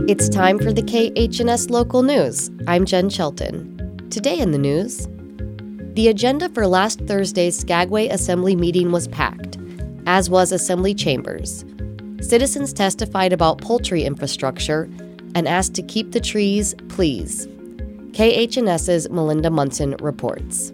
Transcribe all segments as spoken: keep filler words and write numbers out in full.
It's time for the K H N S Local News. I'm Jen Shelton. Today in the news, the agenda for last Thursday's Skagway Assembly meeting was packed, as was Assembly Chambers. Citizens testified about poultry infrastructure and asked to keep the trees, please. KHNS's Melinda Munson reports.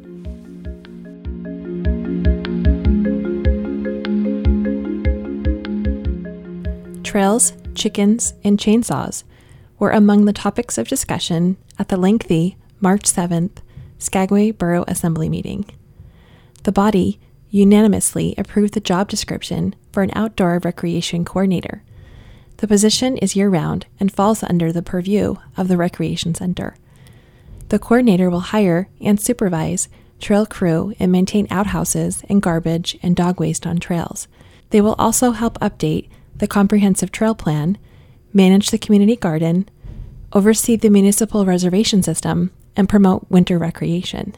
Trails, chickens, and chainsaws were among the topics of discussion at the lengthy March seventh Skagway Borough Assembly meeting. The body unanimously approved the job description for an outdoor recreation coordinator. The position is year-round and falls under the purview of the Recreation Center. The coordinator will hire and supervise trail crew and maintain outhouses and garbage and dog waste on trails. They will also help update the comprehensive trail plan, manage the community garden, oversee the municipal reservation system, and promote winter recreation.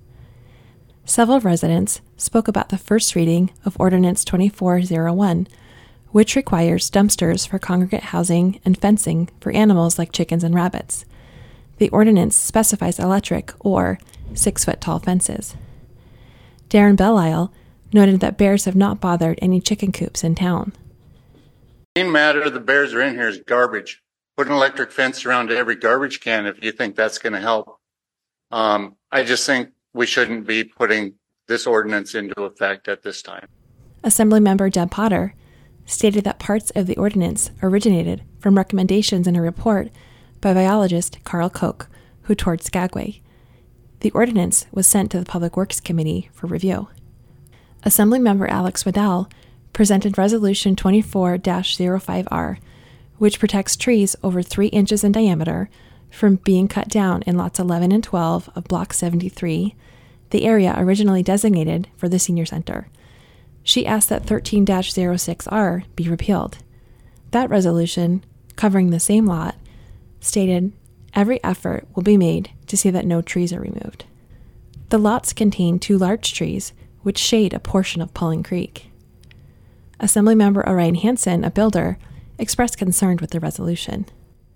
Several residents spoke about the first reading of Ordinance twenty-four oh one, which requires dumpsters for congregate housing and fencing for animals like chickens and rabbits. The ordinance specifies electric or six-foot-tall fences. Darren Belisle noted that bears have not bothered any chicken coops in town. The main matter the bears are in here is garbage. Put an electric fence around every garbage can if you think that's going to help. Um, I just think we shouldn't be putting this ordinance into effect at this time. Assemblymember Deb Potter stated that parts of the ordinance originated from recommendations in a report by biologist Carl Koch, who toured Skagway. The ordinance was sent to the Public Works Committee for review. Assemblymember Alex Waddell presented Resolution twenty-four dash oh five R, which protects trees over three inches in diameter from being cut down in lots eleven and twelve of Block seventy-three, the area originally designated for the senior center. She asked that thirteen dash oh six R be repealed. That resolution, covering the same lot, stated every effort will be made to see that no trees are removed. The lots contain two large trees which shade a portion of Pulling Creek. Assemblymember Orion Hansen, a builder, expressed concern with the resolution.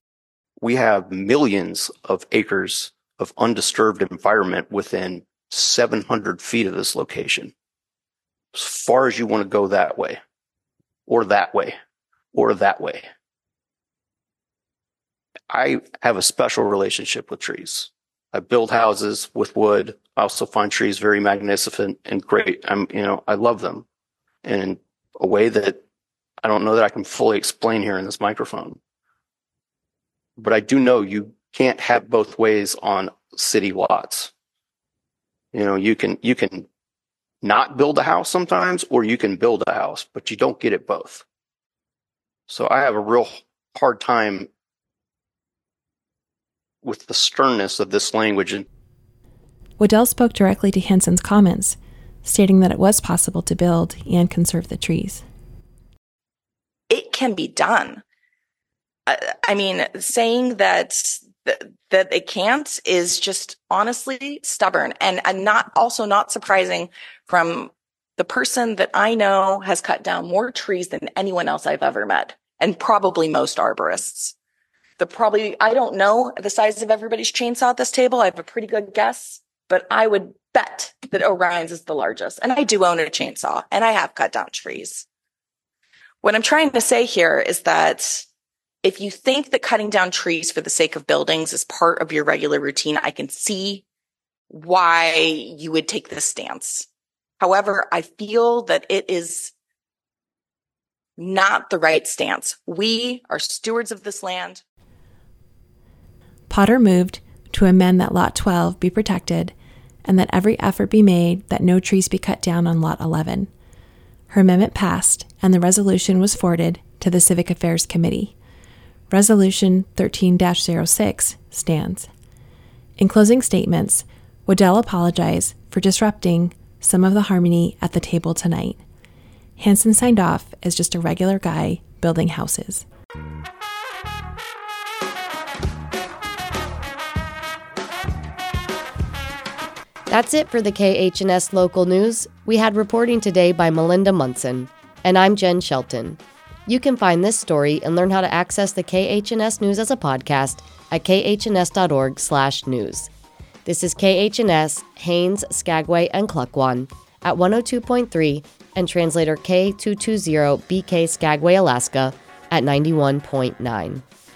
We have millions of acres of undisturbed environment within seven hundred feet of this location. As far as you want to go that way, or that way, or that way. I have a special relationship with trees. I build houses with wood. I also find trees very magnificent and great. I'm, you know, I love them in a way that I don't know that I can fully explain here in this microphone. But I do know you can't have both ways on city lots. You know, you can, you can not build a house sometimes, or you can build a house, but you don't get it both. So I have a real hard time with the sternness of this language. Waddell spoke directly to Hansen's comments, stating that it was possible to build and conserve the trees. It can be done. I mean, saying that that it can't is just honestly stubborn, and, and not also not surprising from the person that I know has cut down more trees than anyone else I've ever met, and probably most arborists. The probably I don't know the size of everybody's chainsaw at this table. I have a pretty good guess, but I would bet that Orion's is the largest. And I do own a chainsaw, and I have cut down trees. What I'm trying to say here is that if you think that cutting down trees for the sake of buildings is part of your regular routine, I can see why you would take this stance. However, I feel that it is not the right stance. We are stewards of this land. Potter moved to amend that Lot twelve be protected and that every effort be made that no trees be cut down on Lot eleven. Her amendment passed, and the resolution was forwarded to the Civic Affairs Committee. Resolution thirteen dash oh six stands. In closing statements, Waddell apologized for disrupting some of the harmony at the table tonight. Hansen signed off as just a regular guy building houses. That's it for the K H N S Local News. We had reporting today by Melinda Munson, and I'm Jen Shelton. You can find this story and learn how to access the K H N S News as a podcast at k h n s dot org slash news. This is K H N S, Haines, Skagway, and Klukwan at one oh two point three and translator K two two zero B K Skagway, Alaska at ninety-one point nine.